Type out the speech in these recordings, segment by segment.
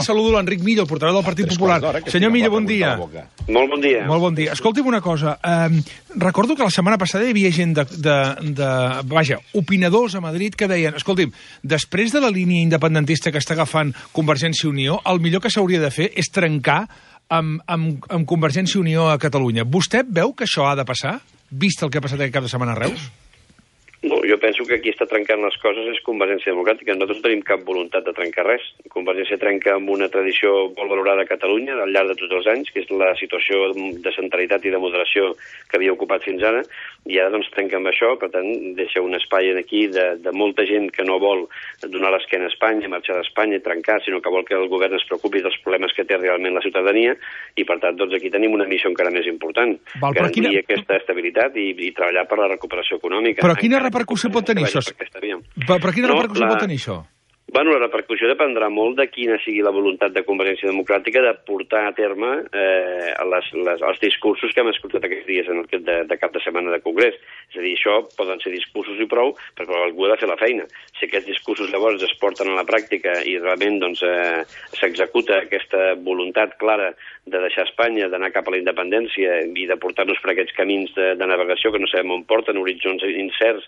saludo l'Enric Millo, el portaveu del Partit Popular. Senyor Millo, bon dia. Molt bon dia. Molt bon dia. Escolti'm una cosa. Recordo que la setmana passada hi havia gent opinadors a Madrid que deien, escolti'm, després de la línia independentista que està agafant Convergència i Unió, el millor que s'hauria de fer és trencar amb Convergència i Unió a Catalunya. Vostè veu que això ha de passar, vist el que ha passat aquest cap de setmana a Reus? No, jo penso que qui està trencant les coses és Convergència Democràtica. Nosaltres no tenim cap voluntat de trencar res. Convergència trenca amb una tradició molt valorada a Catalunya al llarg de tots els anys, que és la situació de centralitat i de moderació que havia ocupat fins ara, i ara doncs trenca amb això, per tant deixa un espai aquí de molta gent que no vol donar l'esquena a Espanya, marxar d'Espanya i trencar, sinó que vol que el govern es preocupi dels problemes que té realment la ciutadania, i per tant doncs aquí tenim una missió encara més important, garantir aquesta estabilitat i treballar per la recuperació econòmica. Però quina repercussió pot tenir això? Però quina repercussió pot tenir això? Bueno, la repercussió dependrà molt de quina sigui la voluntat de Convergència Democràtica de portar a terme els discursos que hem escoltat aquests dies de cap de setmana de Congrés. És a dir, això poden ser discursos i prou, però algú ha de fer la feina. Si aquests discursos llavors es porten a la pràctica i realment s'executa aquesta voluntat clara de deixar Espanya, d'anar cap a la independència i de portar-nos per aquests camins de navegació que no sabem on porten, horitzons incerts,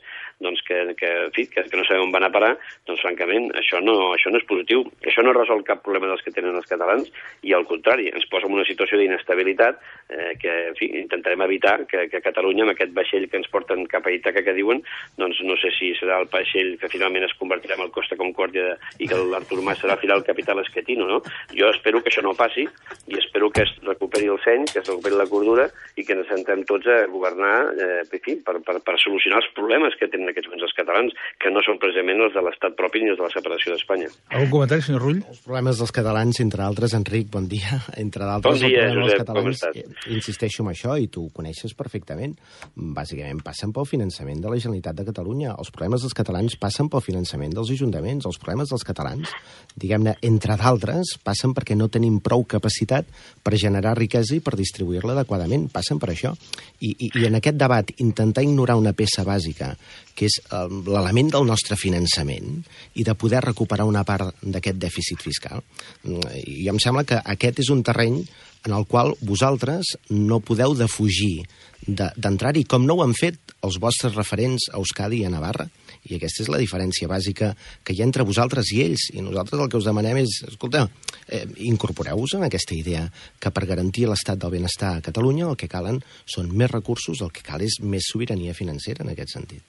que no sabem on van a parar, doncs francament això no és positiu. Això no resol cap problema dels que tenen els catalans i al contrari, ens posa en una situació d'inestabilitat que intentarem evitar que Catalunya, amb aquest vaixell que ens porten cap a Ítaca que diuen, doncs no sé si serà el vaixell que finalment es convertirà en el Costa Concòrdia i que l'Artur Mas serà al final el capital esquetino, no? Jo espero que això no passi i espero que es recuperi el seny, que es recuperi la cordura i que ens sentem tots a governar per solucionar els problemes que tenen aquests moments els catalans, que no són precisament els de l'estat propi ni els de la separació d'Espanya. Algun comentari, senyor Rull? Els problemes dels catalans, entre altres, Enric, bon dia, entre d'altres, bon dia, els problemes Josep, dels catalans, insisteixo en això, i tu ho coneixes perfectament, bàsicament passen pel finançament de la Generalitat de Catalunya. Els problemes dels catalans passen pel finançament dels ajuntaments. Els problemes dels catalans, diguem-ne, entre d'altres, passen perquè no tenim prou capacitat per generar riquesa i per distribuir-la adequadament. Passen per això. I en aquest debat, intentar ignorar una peça bàsica, que és l'element del nostre finançament i de poder recuperar una part d'aquest dèficit fiscal. I em sembla que aquest és un terreny en el qual vosaltres no podeu defugir d'entrar-hi, com no ho han fet els vostres referents a Euskadi i a Navarra. I aquesta és la diferència bàsica que hi ha entre vosaltres i ells. I nosaltres el que us demanem és, escolta, incorporeu-vos en aquesta idea que per garantir l'estat del benestar a Catalunya el que calen són més recursos, el que cal és més sobirania financera en aquest sentit.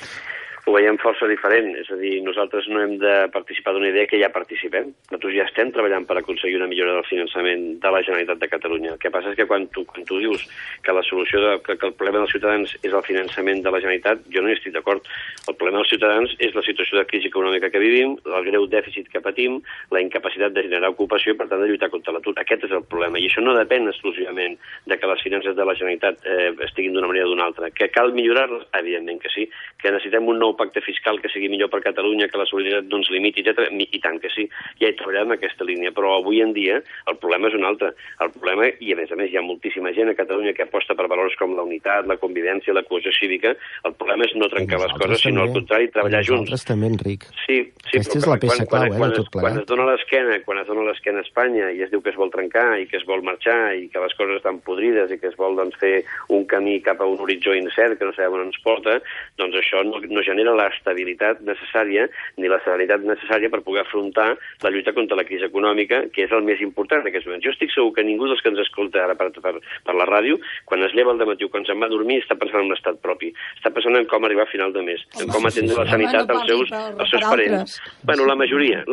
Ho veiem força diferent, és a dir, nosaltres no hem de participar d'una idea que ja participem. Nosaltres ja estem treballant per aconseguir una millora del finançament de la Generalitat de Catalunya. El que passa és que quan tu dius que la solució, que el problema dels ciutadans és el finançament de la Generalitat, jo no hi estic d'acord. El problema dels ciutadans és la situació de crisi econòmica que vivim, el greu dèficit que patim, la incapacitat de generar ocupació i, per tant, de lluitar contra l'atur. Aquest és el problema. I això no depèn exclusivament de que les finances de la Generalitat estiguin d'una manera o d'una altra. Que cal millorar-les? Evidentment que sí. Que necessitem un nou pacte fiscal que sigui millor per Catalunya, que la solidaritat no ens limiti, etc. I tant que sí, ja hi treballarem en aquesta línia, però avui en dia el problema és un altre. El problema, i a més hi ha moltíssima gent a Catalunya que aposta per valors com la unitat, la convivència, la cohesió cívica. El problema és no trencar les coses, sinó al contrari, treballar junts. Nosaltres també, Enric. Sí, aquesta és la peça clau, de tot plegat. Quan es dona l'esquena a Espanya i es diu que es vol trencar i que es vol marxar i que les coses estan podrides i que es vol fer un camí cap a un horitzó incert que no sabem on ens porta, doncs això no genera l'estabilitat necessària ni la serenitat necessària per poder afrontar la lluita contra la crisi econòmica, que és el més important en aquests moments. Jo estic segur que ningú dels que ens escolta ara per la ràdio, quan es lleva al dematí o quan se'n va a dormir, està pensant en l'estat propi. Està pensant en com arribar a final de mes, en com atendre la sanitat als seus parents. Bueno, la majoria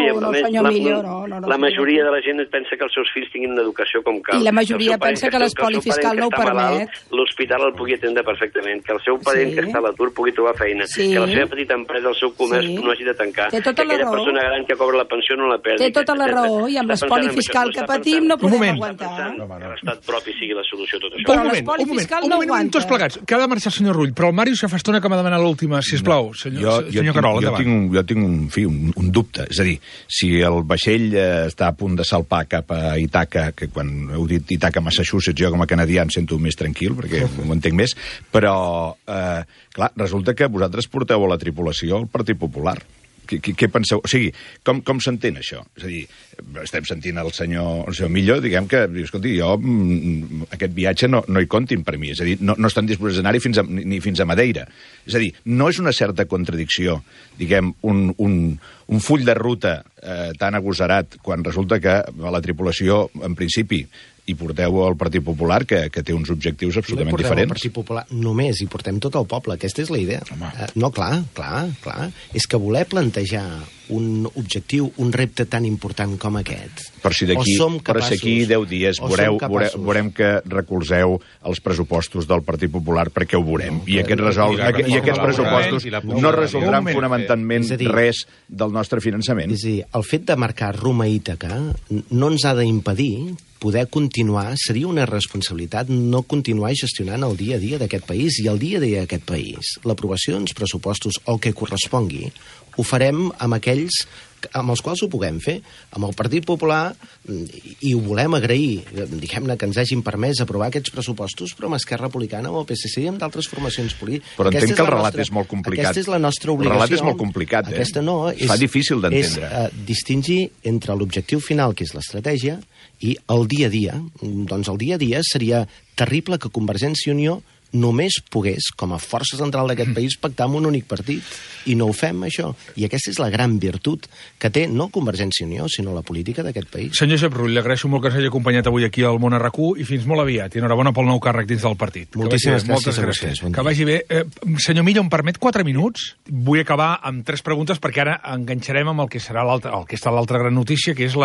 de la gent pensa que els seus fills tinguin una educació com cal. I la majoria pensa que l'espoli fiscal no ho permet. L'hospital el pugui atendre perfectament, que el seu parent que està a l'atur pugui trobar feina, que la seva petita empresa, el seu comerç, no hagi de tancar, que aquella persona gran que cobra la pensió no la perdi. Té tota la raó, i amb l'espoli fiscal que patim no podem aguantar. Que l'estat propi sigui la solució a tot això. Però l'espoli fiscal no aguanta. Tots plegats, que ha de marxar el senyor Rull, però el Màrius ja fa estona que m'ha demanat l'última, sisplau, senyor Querol, endavant. Jo tinc un dubte, és a dir, si el vaixell està a punt de salpar cap a Ítaca, que quan heu dit Ítaca, Massachusetts, jo com a canadià em sento més tranquil, perquè ho entenc més, però, clar, resulta que vosaltres porteu a la tripulació el Partit Popular. què penseu? O sigui, com s'entén això? És a dir, estem sentint el senyor Millo, diguem que, escolti, jo aquest viatge no hi comptin per mi, és a dir, no estan disposats a anar-hi ni fins a Madeira. És a dir, no és una certa contradicció, diguem, un full de ruta tan agosarat quan resulta que la tripulació, en principi, i porteu el Partit Popular, que té uns objectius absolutament diferents. No el Partit Popular només, hi portem tot el poble. Aquesta és la idea. No, clar. És que voler plantejar un objectiu, un repte tan important com aquest... Per si d'aquí 10 dies veurem que recolzeu els pressupostos del Partit Popular, perquè ho veurem. I aquests pressupostos no resoldran fonamentalment res del nostre finançament. És a dir, el fet de marcar rumb a Ítaca no ens ha d'impedir poder continuar, seria una responsabilitat no continuar gestionant el dia a dia d'aquest país, i el dia a dia d'aquest país, l'aprovació d'uns pressupostos o el que correspongui, ho farem amb aquells amb els quals ho puguem fer. Amb el Partit Popular, i ho volem agrair, diguem-ne, que ens hagin permès aprovar aquests pressupostos, però amb Esquerra Republicana, amb el PSC i amb d'altres formacions polítiques. Però entenc que el relat és molt complicat. Aquesta és la nostra obligació. El relat és molt complicat, Aquesta no, es fa difícil d'entendre. És distingir entre l'objectiu final, que és l'estratègia, i el dia a dia. Doncs el dia a dia seria terrible que Convergència i Unió només pogués, com a força central d'aquest país, pactar amb un únic partit. I no ho fem, això. I aquesta és la gran virtut que té no Convergència i Unió, sinó la política d'aquest país. Senyor Josep Rull, li agraeixo molt que ens hagi acompanyat avui aquí al Món RQ, i fins molt aviat. I enhorabona pel nou càrrec dins del partit. Moltíssimes gràcies. Moltes gràcies. Que vagi bé. Senyor Millo, em permet 4 minuts? Vull acabar amb 3 preguntes, perquè ara enganxarem amb el que serà l'altra gran notícia, que és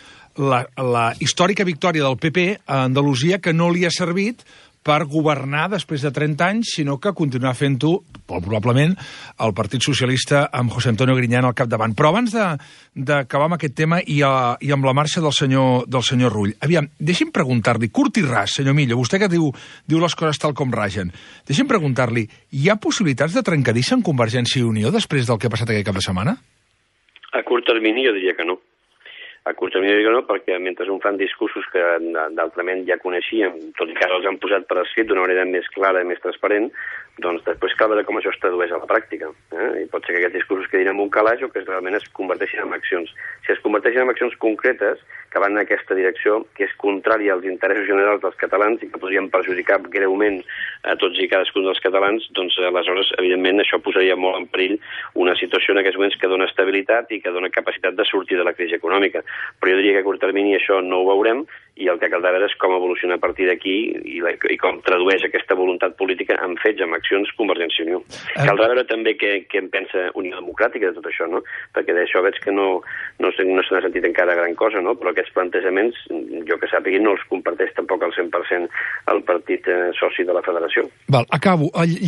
la històrica victòria del PP a Andalusia, que no li ha servit per governar després de 30 anys, sinó que continuar fent-ho, probablement, el Partit Socialista amb José Antonio Griñán al capdavant. Però abans d'acabar amb aquest tema i amb la marxa del senyor Rull, aviam, deixi'm preguntar-li, curt i ras, senyor Millo, vostè que diu les coses tal com ragen, deixi'm preguntar-li, hi ha possibilitats de trencadissa en Convergència i Unió després del que ha passat aquest cap de setmana? A curt termini jo diria que no. A curt termini diria que no, perquè mentre un fan discursos que d'altrament ja coneixíem, tot i que ara els han posat per escrit d'una manera més clara i més transparent, doncs després cal veure com això es tradueix a la pràctica. I pot ser que aquests discursos quedin en un calaix o que realment es converteixin en accions. Si es converteixen en accions concretes que van en aquesta direcció, que és contrària als interessos generals dels catalans i que podrien perjudicar greument a tots i cadascun dels catalans, doncs aleshores, evidentment, això posaria molt en perill una situació en aquests moments que dona estabilitat i que dona capacitat de sortir de la crisi econòmica. Però jo diria que a curt termini això no ho veurem, i el que caldrà veure és com evoluciona a partir d'aquí i com tradueix aquesta voluntat política en fets, en accions, Convergència i Unió. Caldrà veure també què en pensa Unió Democràtica de tot això, no? Perquè d'això veig que no se n'ha sentit encara gran cosa, no? Però aquests plantejaments, jo que sàpigui, no els comparteix tampoc al 100% el partit soci de la federació. Val, acabo.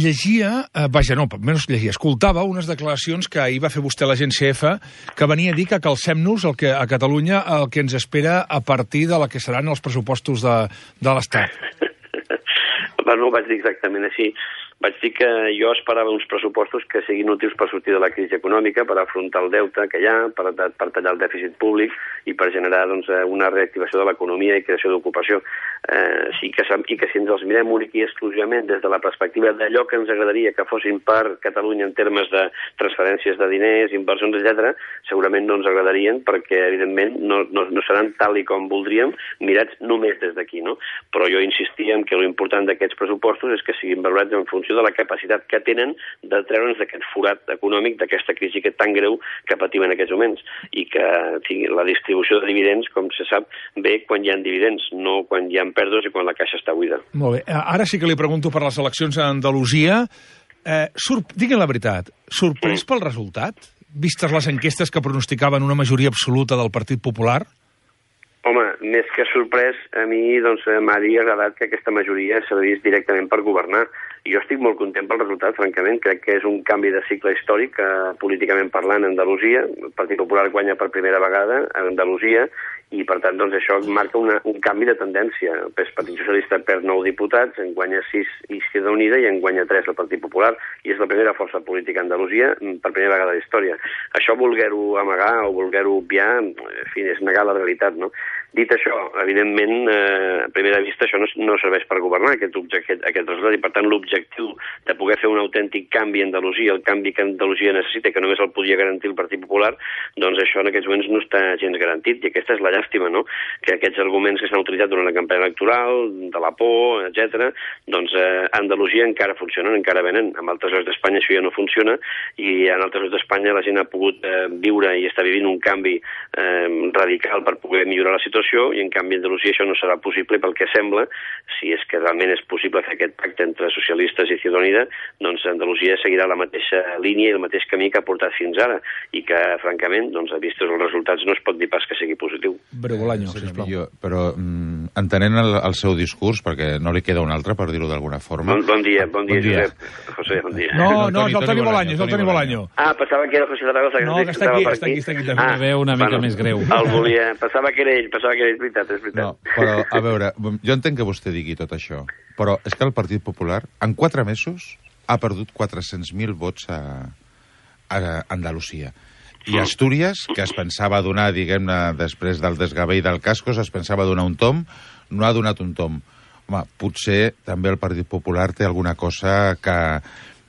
Escoltava unes declaracions que ahir va fer vostè a l'agència EFA, que venia a dir que calcem-nos a Catalunya el que ens espera a partir de la que seran els pressupostos de l'Estat. No ho vaig dir exactament així. Vaig dir que jo esperava uns pressupostos que siguin útils per sortir de la crisi econòmica, per afrontar el deute que hi ha, per tallar el dèficit públic i per generar una reactivació de l'economia i creació d'ocupació. I que si ens els mirem únic i exclusivament des de la perspectiva d'allò que ens agradaria que fossin per Catalunya en termes de transferències de diners, inversions, etc., segurament no ens agradarien perquè, evidentment, no seran tal i com voldríem, mirats només des d'aquí, no? Però jo insistia en que l'important d'aquests pressupostos és que siguin valorats en funció de la capacitat que tenen de treure'ns d'aquest forat econòmic, d'aquesta crisi que tan greu que patim en aquests moments, i que la distribució de dividends, com se sap, ve quan hi ha dividends, no quan hi ha pèrdues i quan la caixa està buida. Molt bé. Ara sí que li pregunto per les eleccions a Andalusia. Digue'n la veritat, sorprès pel resultat? Vistes les enquestes que pronosticaven una majoria absoluta del Partit Popular? Home, més que sorprès, a mi m'hauria agradat que aquesta majoria servís directament per governar. Jo estic molt content pel resultat, francament. Crec que és un canvi de cicle històric, políticament parlant, a Andalusia. El Partit Popular guanya per primera vegada a Andalusia i, per tant, això marca un canvi de tendència. El Partit Socialista perd 9 diputats, en guanya 6 Izquierda Unida i en guanya 3 el Partit Popular, i és la primera força política a Andalusia per primera vegada a la història. Això voler-ho amagar o voler-ho obviar, en fi, és negar la realitat, no? Dit això, evidentment, a primera vista això no serveix per governar aquest resultat, i per tant l'objectiu de poder fer un autèntic canvi a Andalusia, el canvi que Andalusia necessita, que només el podia garantir el Partit Popular, doncs això en aquests moments no està gens garantit, i aquesta és la llàstima, no? Que aquests arguments que s'han utilitzat durant la campanya electoral, de la por, etc., doncs a Andalusia encara funcionen, encara venen. En altres llocs d'Espanya això ja no funciona, i en altres llocs d'Espanya la gent ha pogut viure i està vivint un canvi radical per poder millorar la situació, i en canvi a Andalusia això no serà possible, pel que sembla, si és que realment és possible fer aquest pacte entre socialistes i Izquierda Unida, doncs Andalusia seguirà la mateixa línia i el mateix camí que ha portat fins ara, i que, francament, doncs, a vistos els resultats, no es pot dir pas que sigui positiu. Bregolaño, sisplau. Però entenent el seu discurs, perquè no li queda un altre, per dir-ho d'alguna forma... Bon dia, Josep. José, bon dia. No, és el Toni Bolaño, és el Toni Bolaño. Ah, pensava que era José Zaragoza. No, que està aquí també. Una veu una mica més greu. El volia, pensava que era ell, és veritat. No, però, a veure, jo entenc que vostè digui tot això, però és que el Partit Popular, en 4 mesos, ha perdut 400.000 vots a Andalusia. I Astúries, que es pensava donar, diguem-ne, després del desgavell del Cascos, es pensava donar un tom, no ha donat un tom. Home, potser també el Partit Popular té alguna cosa que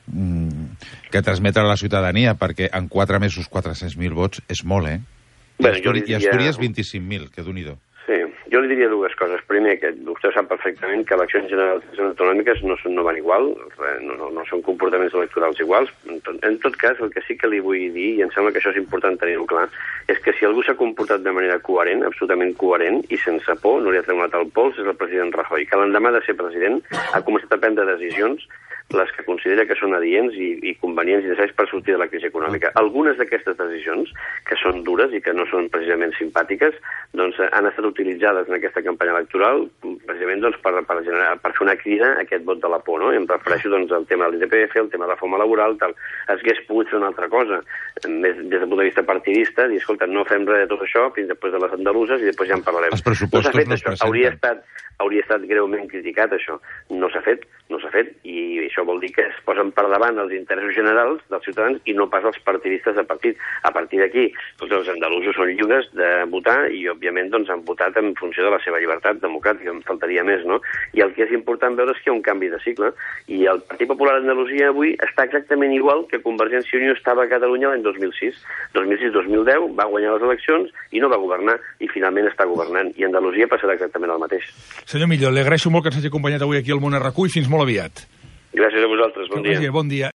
transmetre a la ciutadania, perquè en 4 mesos 400.000 vots és molt, eh? I Astúries 25.000, que d'un-i-do. Sí, jo li diria dues coses. Primer, que vostè sap perfectament que eleccions generals autonòmiques no van igual, no són comportaments electorals iguals. En tot cas, el que sí que li vull dir, i em sembla que això és important tenir-ho clar, és que si algú s'ha comportat de manera coherent, absolutament coherent, i sense por, no li ha tremolat el pols, és el president Rajoy, que l'endemà de ser president ha començat a prendre decisions les que considera que són adients i convenients i necessaris per sortir de la crisi econòmica. Algunes d'aquestes decisions, que són dures i que no són precisament simpàtiques, doncs han estat utilitzades en aquesta campanya electoral precisament doncs, per fer una crida a aquest vot de la por, no? I em refereixo doncs, al tema de l'ITPF, el tema de la reforma laboral, tal. Es hagués pogut fer una altra cosa, més des del punt de vista partidista, dir, escolta, no fem res de tot això fins després de les andaluses i després ja en parlarem. Els pressupostos no es presenten. Hauria estat greument criticat, això. No s'ha fet, i això vol dir que es posen per davant els interessos generals dels ciutadans i no pas els partidistes de partit. A partir d'aquí, tots els andalusos són lliures de votar i, òbviament, doncs, han votat en funció de la seva llibertat democràtica, em faltaria més, no? I el que és important veure és que hi ha un canvi de cicle, i el Partit Popular d'Andalusia avui està exactament igual que Convergència i Unió estava a Catalunya l'any 2006. 2006-2010 va guanyar les eleccions i no va governar, i finalment està governant, i Andalusia passarà exactament el mateix. Senyor Millo, li agraeixo molt que ens hagi acompanyat avui aquí al Món RQ i fins molt aviat. Gràcies a vosaltres, bon dia. Bon dia.